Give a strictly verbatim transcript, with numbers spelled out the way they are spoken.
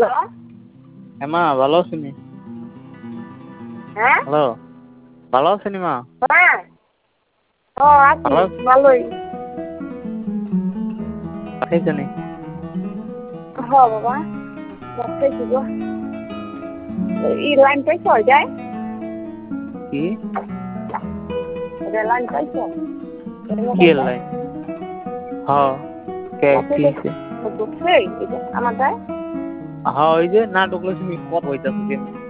Hello মা ভালো আছেন? হ্যাঁ হ্যালো ভালো আছেন মা? হ্যাঁ ও আছি ভালো ভালোই। খাইছেন? হ বাবা খাইছি গো। ই লাইন পাইছ যায় কি লাইন পাইছ কি লাই হ্যাঁ কে কি হইছে? ঢুকছে আমার গায়ে হ্যাঁ ওই যে না ঢুকলে তুমি কত হইতাছে